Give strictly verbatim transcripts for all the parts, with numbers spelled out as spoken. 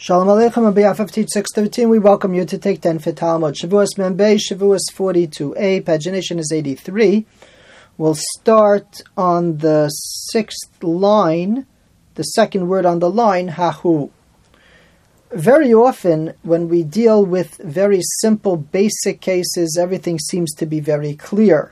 Shalom Aleichem and B'Yaf of Teach six thirteen. We welcome you to take ten for Talmud. Shavuos Membei, Shavuos forty-two A. Pagination is eighty-three. We'll start on the sixth line, the second word on the line, Hahu. Very often, when we deal with very simple, basic cases, everything seems to be very clear.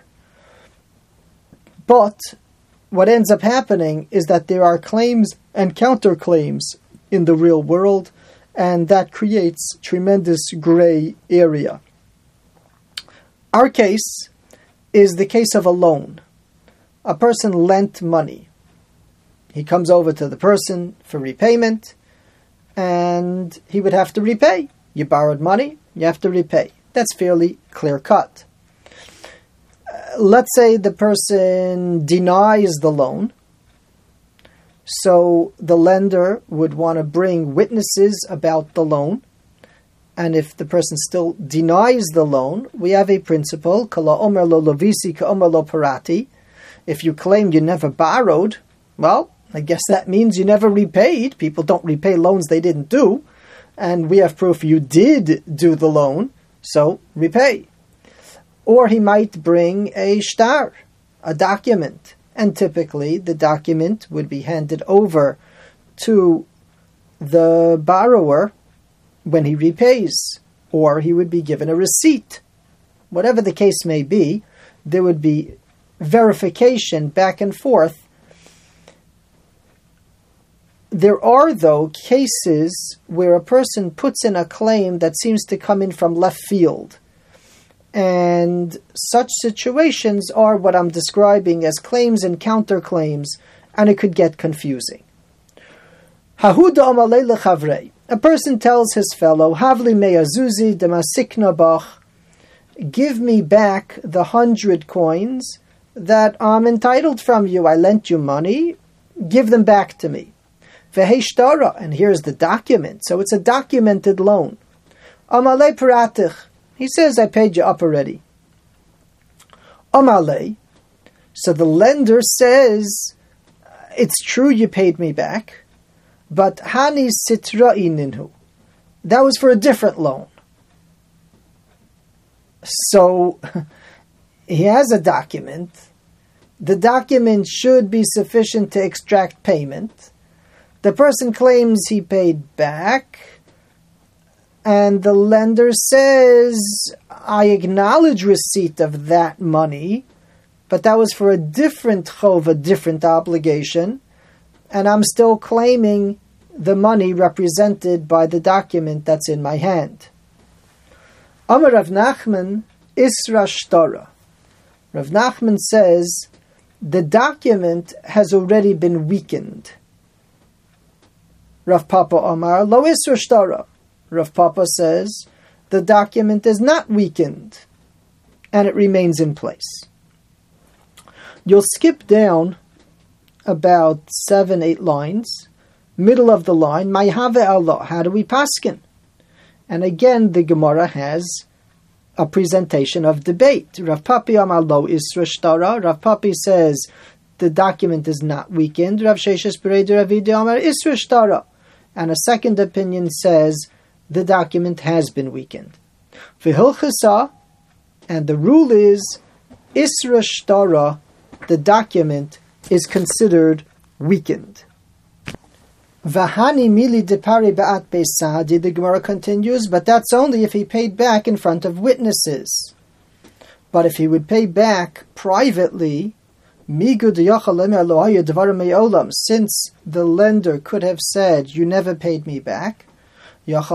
But what ends up happening is that there are claims and counterclaims in the real world, and that creates tremendous gray area. Our case is the case of a loan. A person lent money. He comes over to the person for repayment, and he would have to repay. You borrowed money, you have to repay. That's fairly clear-cut. Uh, let's say the person denies the loan. So the lender would want to bring witnesses about the loan. And if the person still denies the loan, we have a principle, Kala omer lo lovisi ka omer lo parati. If you claim you never borrowed, well, I guess that means you never repaid. People don't repay loans they didn't do. And we have proof you did do the loan, so repay. Or he might bring a shtar, a document. And typically, the document would be handed over to the borrower when he repays, or he would be given a receipt. Whatever the case may be, there would be verification back and forth. There are, though, cases where a person puts in a claim that seems to come in from left field. And such situations are what I'm describing as claims and counterclaims, and it could get confusing. A person tells his fellow, Havli me'azuzi demasikna bach, give me back the hundred coins that I'm entitled from you. I lent you money, give them back to me. Veheshtara, and here's the document, so it's a documented loan. Amalei paratich, he says, I paid you up already. Amalei, so the lender says, it's true you paid me back, but hani sitra'i ninhu, that was for a different loan. So, he has a document. The document should be sufficient to extract payment. The person claims he paid back, and the lender says, I acknowledge receipt of that money, but that was for a different chov, a different obligation, and I'm still claiming the money represented by the document that's in my hand. Amar Rav Nachman, Isra Shtara. Rav Nachman says, the document has already been weakened. Rav Papa Amar, Lo Isra Shtara. Rav Papa says, the document is not weakened, and it remains in place. You'll skip down about seven, eight lines. Middle of the line, Mayhave Allah, how do we paskin? And again, the Gemara has a presentation of debate. Rav Papi Amar Lo Isra Shtara. Rav Papi says, the document is not weakened. Rav Sheshes Bereder Rav Ida Amar Isra Shtara. And a second opinion says, the document has been weakened. V'hilchasa, and the rule is, Isra Shtara, the document is considered weakened. V'hani mili depari ba'at beisadi, the Gemara continues, but that's only if he paid back in front of witnesses. But if he would pay back privately, migu d'yachal emer lo haya dvarim me'olam, since the lender could have said, you never paid me back, Yachal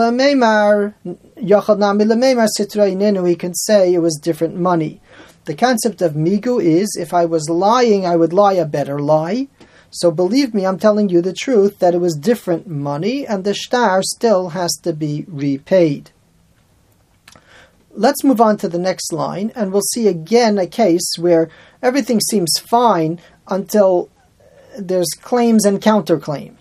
he can say it was different money. The concept of migu is, if I was lying, I would lie a better lie. So believe me, I'm telling you the truth, that it was different money, and the shtar still has to be repaid. Let's move on to the next line, and we'll see again a case where everything seems fine until there's claims and counterclaims.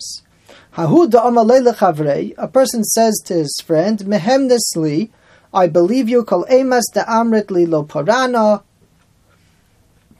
A person says to his friend, Mehemnesli, I believe you, kol emas da amrit li lo parana.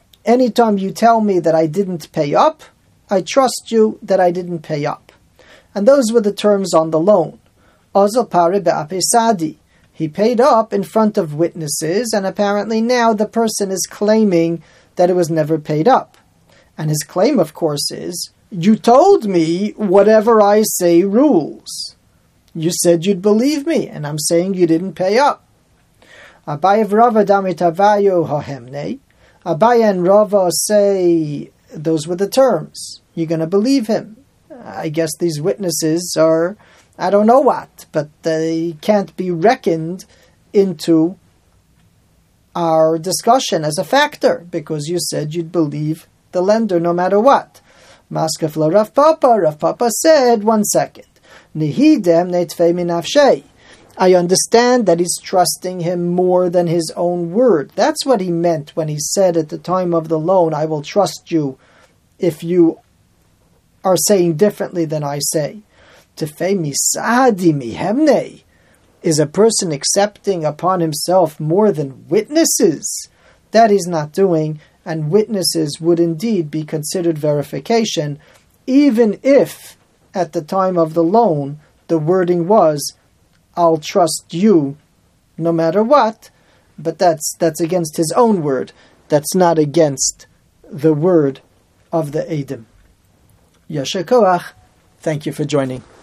Anytime you tell me that I didn't pay up, I trust you that I didn't pay up. And those were the terms on the loan. Ozal pare be'ape sadi. He paid up in front of witnesses, and apparently now the person is claiming that it was never paid up. And his claim, of course, is, you told me whatever I say rules. You said you'd believe me, and I'm saying you didn't pay up. Abaye v'Rava damitavayo hahemne. Abaye and Rava say, those were the terms. You're going to believe him. I guess these witnesses are, I don't know what, but they can't be reckoned into our discussion as a factor, because you said you'd believe the lender no matter what. Maskef la Rav Papa. Rav Papa said, one second. Nihidem neitfei minafshei. I understand that he's trusting him more than his own word. That's what he meant when he said at the time of the loan, I will trust you if you are saying differently than I say. Tefei misadi mihemne is a person accepting upon himself more than witnesses. That he's not doing, and witnesses would indeed be considered verification, even if at the time of the loan the wording was, I'll trust you no matter what, but that's that's against his own word. That's not against the word of the Eidim. Yasher Koach. Thank you for joining.